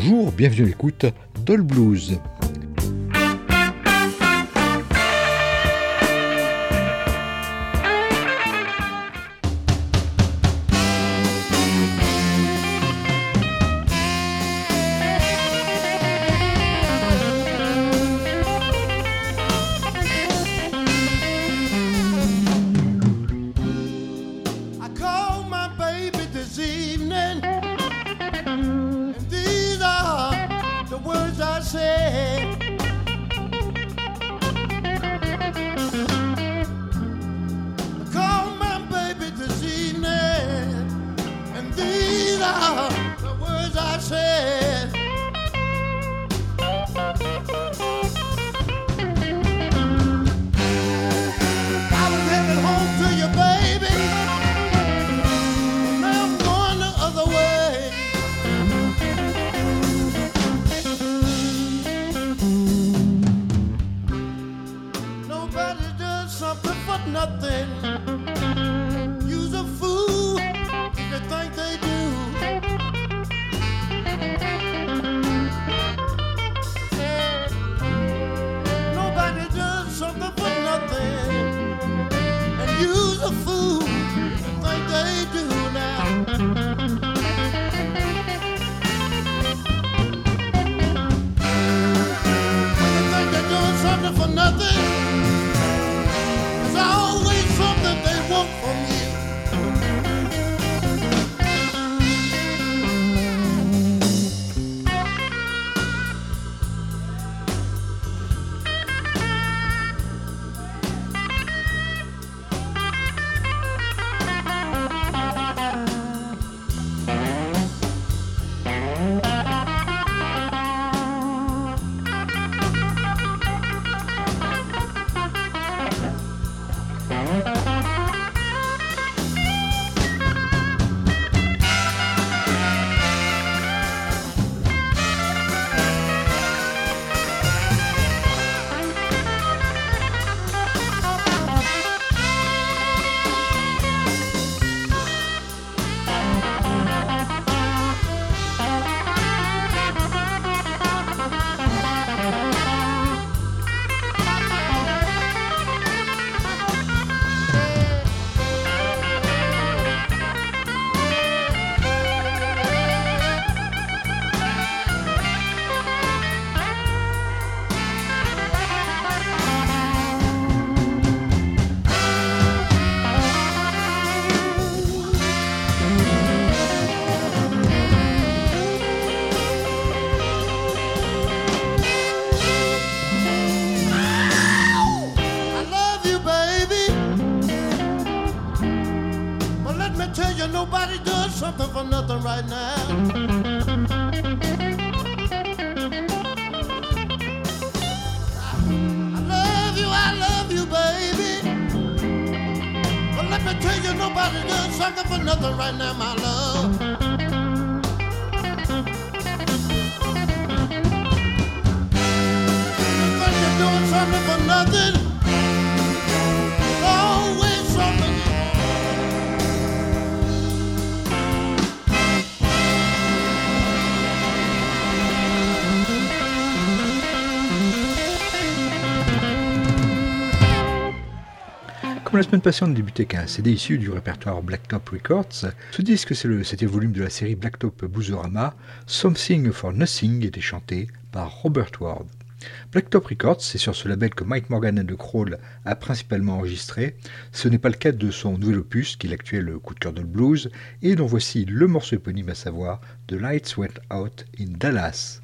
Bonjour, bienvenue à l'écoute d'All Blues. Comme la semaine passée, on a débuté avec un CD issu du répertoire Blacktop Records. Ce disque, c'est le 7e volume de la série Blacktop Bluesorama. Something for Nothing était chanté par Robert Ward. Blacktop Records, c'est sur ce label que Mike Morgan and the Crawl a principalement enregistré. Ce n'est pas le cas de son nouvel opus, qui est l'actuel coup de cœur de blues, et dont voici le morceau éponyme, à savoir The Lights Went Out in Dallas.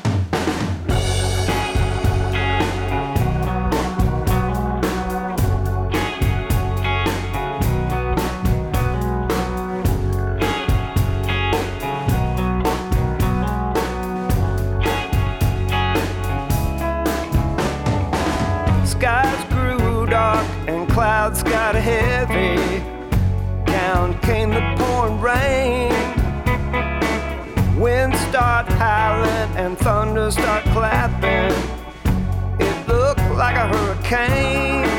Clouds got heavy, down came the pouring rain. Winds start howling and thunder start clapping. It looked like a hurricane.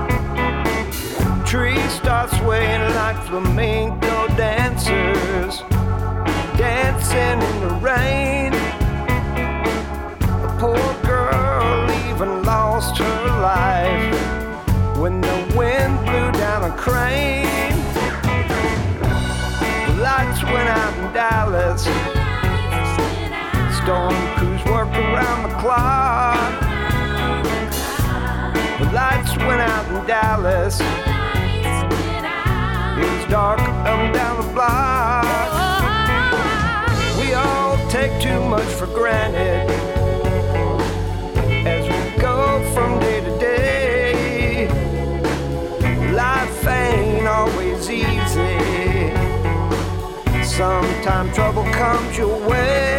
Trees start swaying like flamenco dancers, dancing in the rain. crane. The lights went out in Dallas. Storm crews worked around the clock. The lights went out in Dallas. It was dark up and down the block. We all take too much for granted as we go from day to day. Life ain't always easy. Sometimes trouble comes your way.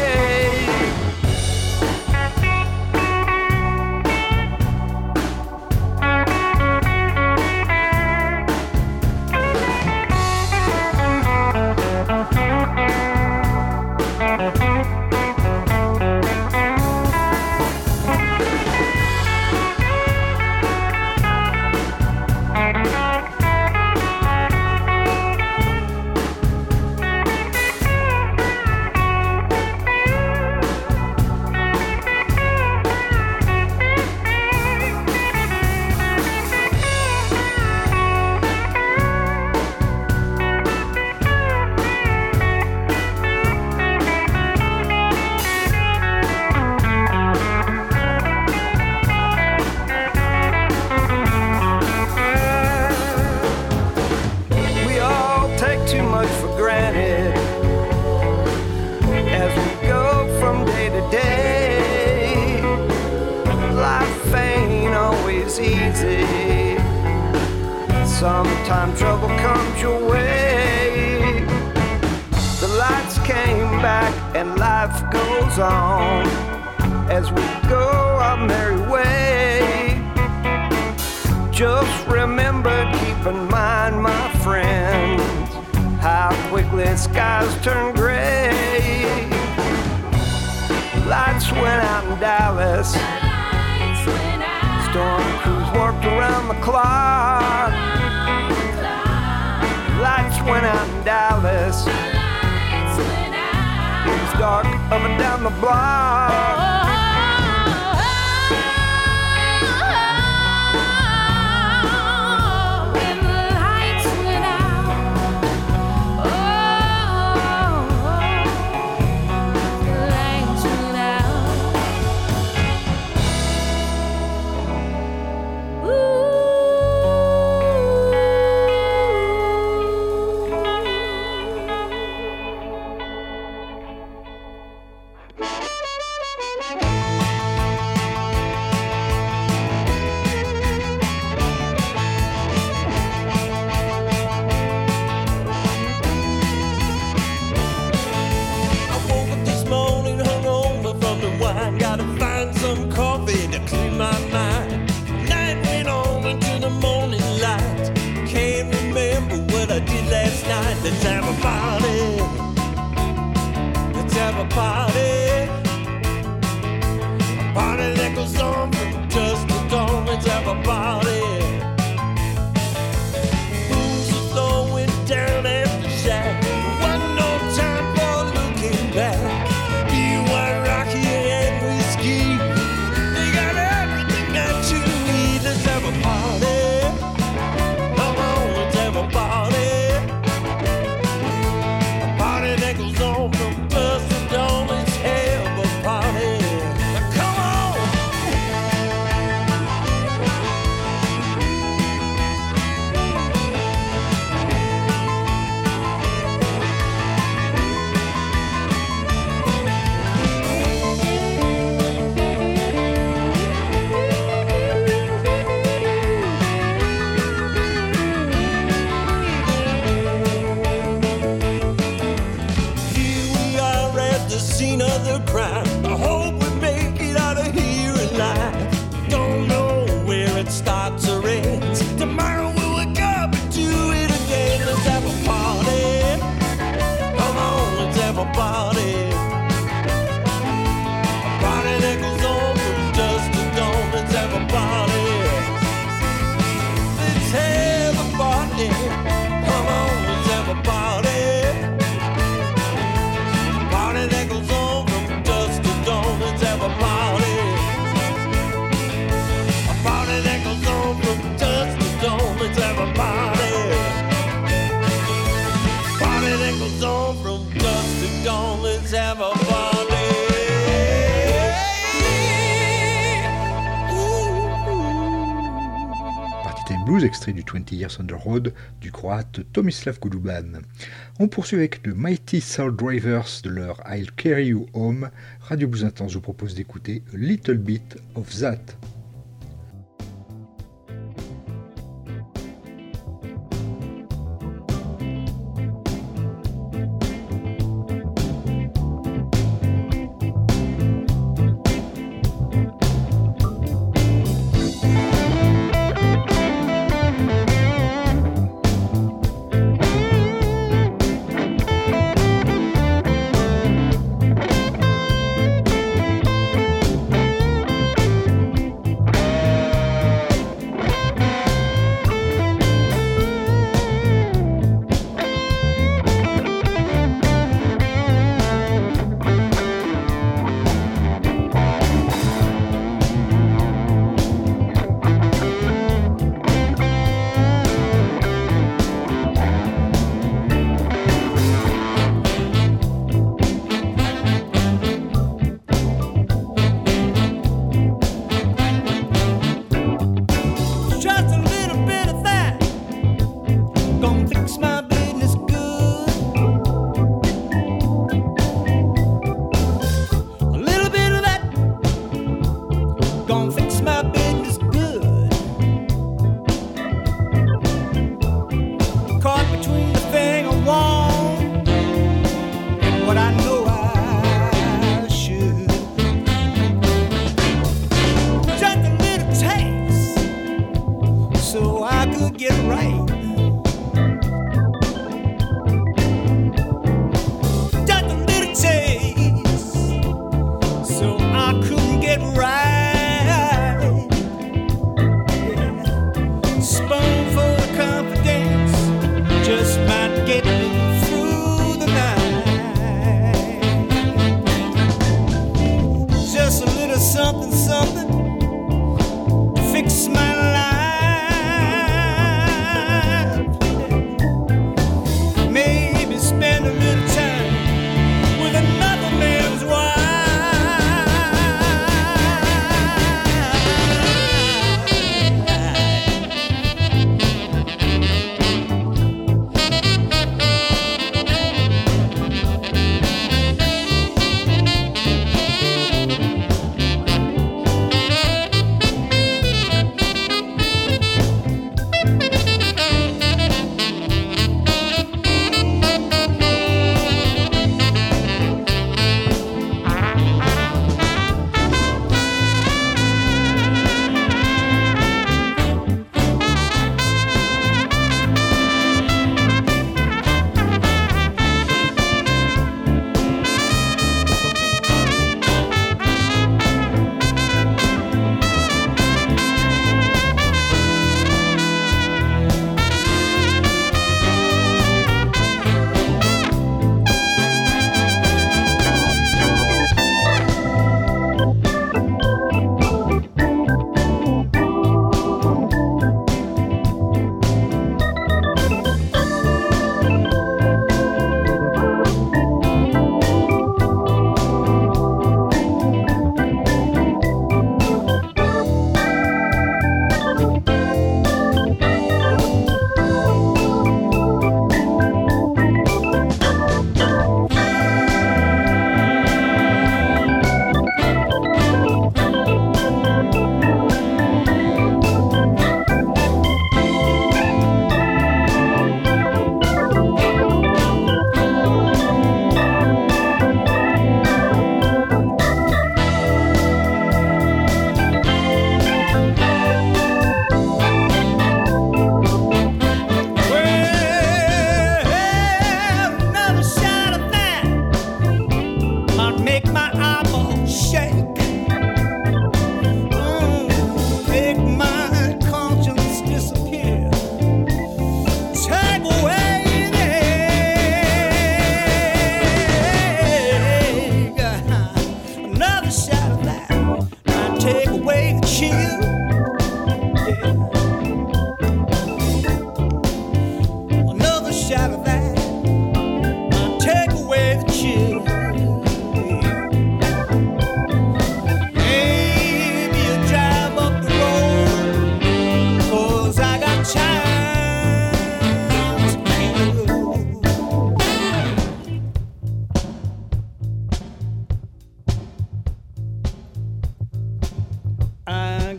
Sometimes trouble comes your way. The lights came back and life goes on as we go our merry way. Just remember, keep in mind, my friends, how quickly skies turn gray. Lights went out in Dallas. Storm crews worked around the clock. Lights went out in Dallas. It was dark up and down the block. Let's have a party. Let's have a party. A party that goes on from dusk to dawn. Let's have a party. Booze are flowing down at the shack. One no time for looking back. Beer, wine, Rocky, and whiskey. They got everything that you need. Let's have a party. Come on, let's have a party. That goes on from dusk to dawn. Let's have a party. Come on. extrait du 20 Years on the Road du croate Tomislav Goluban. On poursuit avec The Mighty Soul Drivers de leur I'll Carry You Home. Radio Blues Intense vous propose d'écouter A Little Bit of That. so I could get right.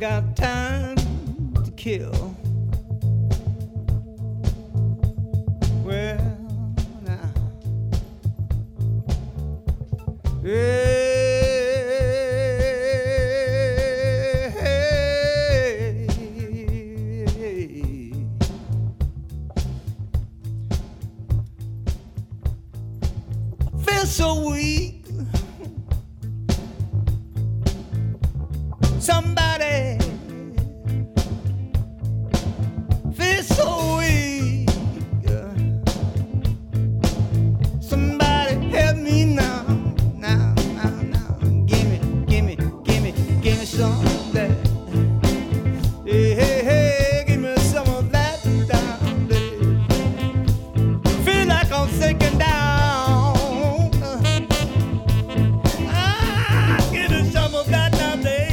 got time to kill. Well, now, I feel so weak. Somebody feel so weak. Somebody help me now, now, now, now. Give me some of that. Hey, hey, hey, give me some of that down there. Feel like I'm sinking down. Give me some of that down there.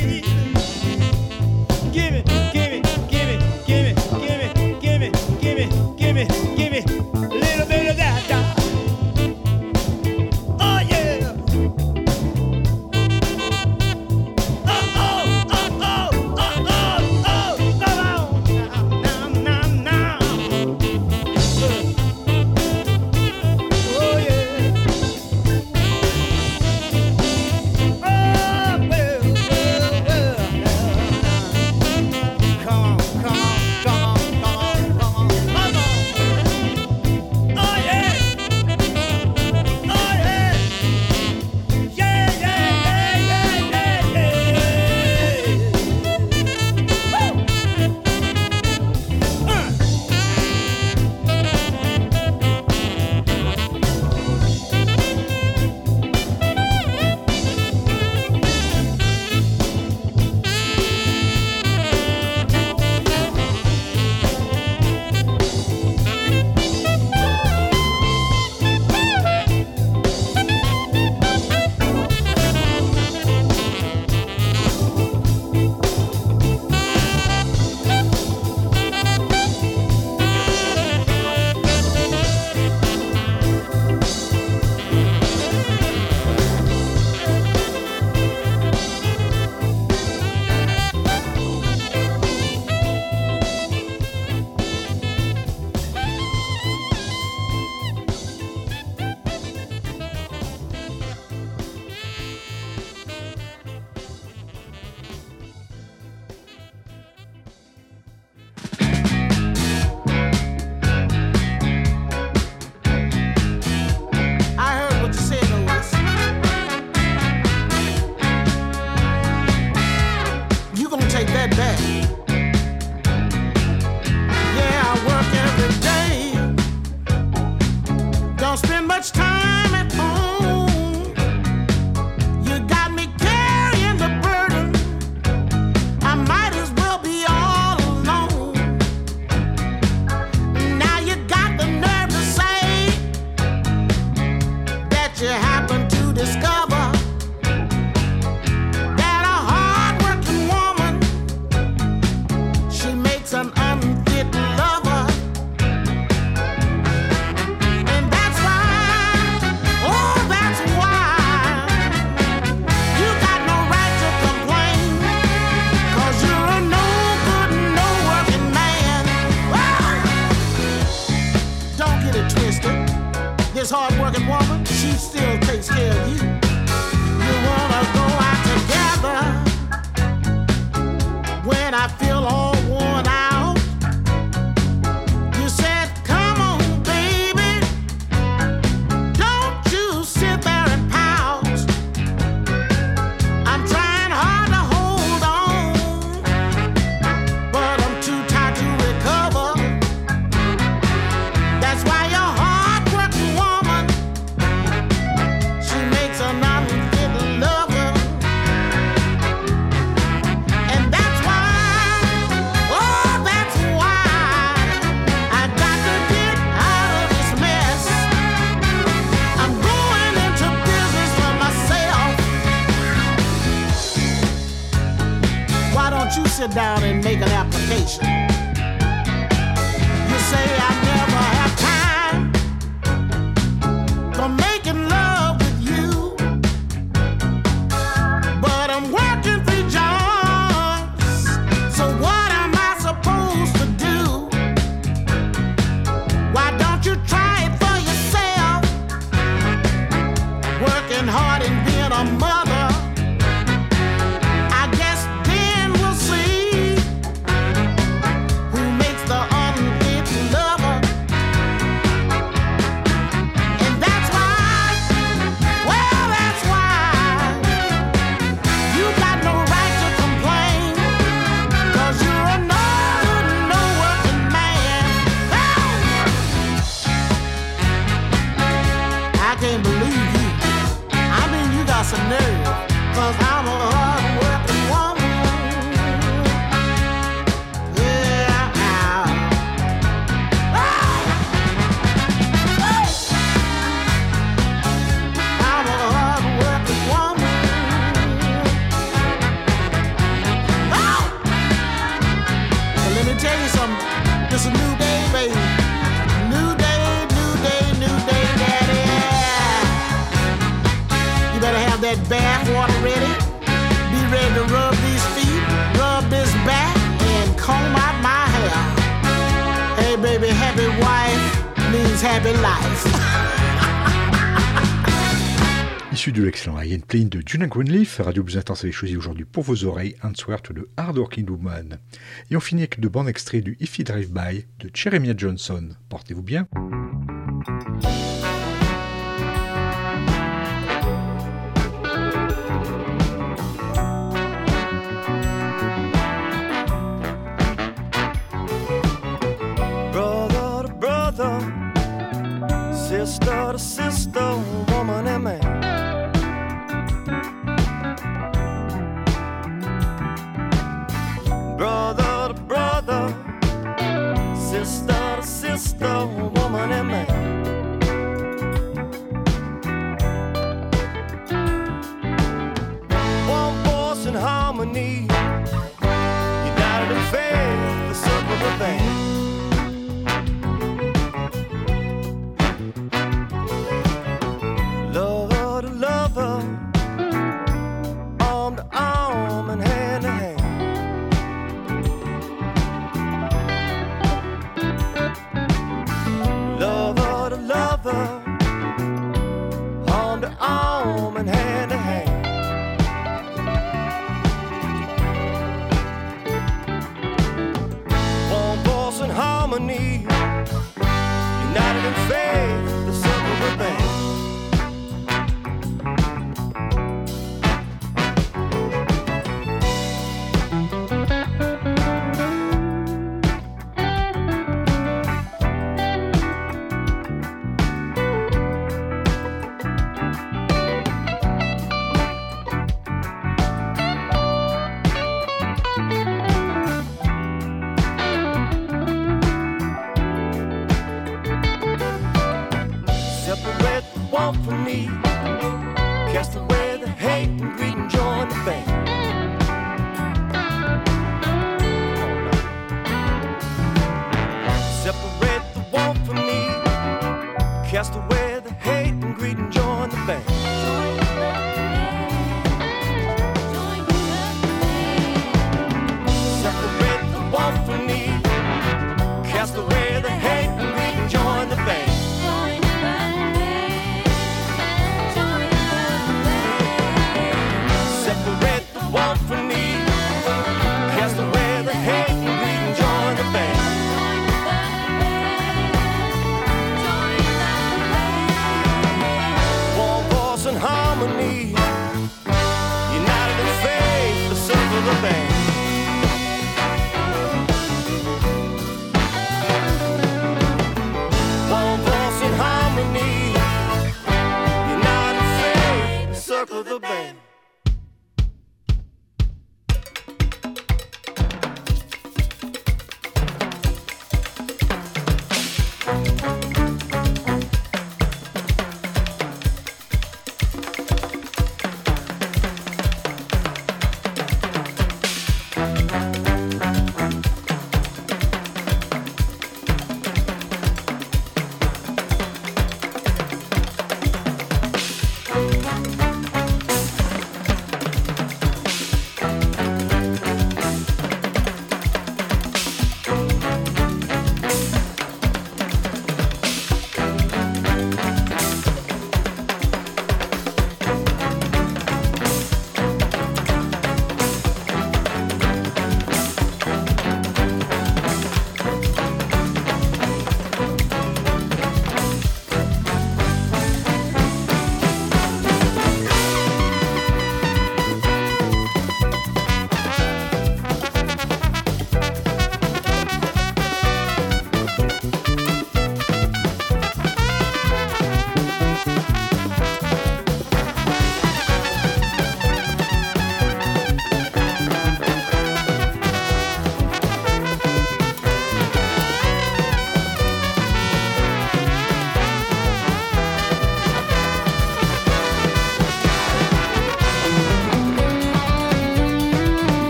Give me a little bit of that. Oh yeah. Now. Oh yeah. Oh well. Come on. Oh yeah. This hard-working woman, she still takes care of you. You wanna go out together when I feel all worn out. You said, come on, baby, don't you sit there and pout. I'm trying hard to hold on, but I'm too tired to recover. That's why your hard-working woman, she makes an unfit lover. And that's why, oh, that's why I got to get out of this mess. I'm going into business for myself. Why don't you sit down and make an application? You say I never have time for making love with you, but I'm working 3 jobs city lights. Issu de l'excellent I Ain't Playing de Juna Greenleaf, Radio Blues Intense avait choisi aujourd'hui pour vos oreilles Answer to the Hard Working Woman. Et on finit avec de bons extraits du If You Drive By de Jeremiah Johnson. Portez-vous bien. Brother to brother, sister to sister, woman and man. Brother to brother, sister to sister, woman and man. One voice in harmony, united in faith, the circle of the band. Lover to lover, arm to arm and hand to hand. Lover to lover, arm to arm and hand to hand. One voice in harmony, united in faith, the circle of the band. Separate the one from me, cast away the hate and greed and join the band. Separate the one from me, cast away the hate and greed and join the band. Separate the one from me, cast away the hate and greed and join the band. Separate the one from me, cast away the hate and greed and join the band. One voice in harmony, united in faith, the circle of the band. One voice in harmony, united in faith, the circle of the band.